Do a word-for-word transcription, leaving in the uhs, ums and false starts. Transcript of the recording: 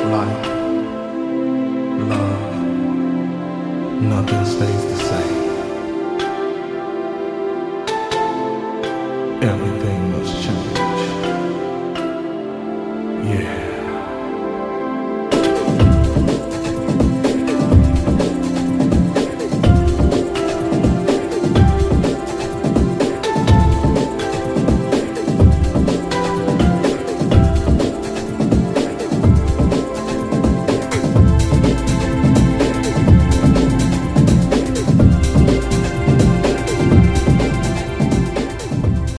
life, love, nothing stays the same. Everything must change. Yeah.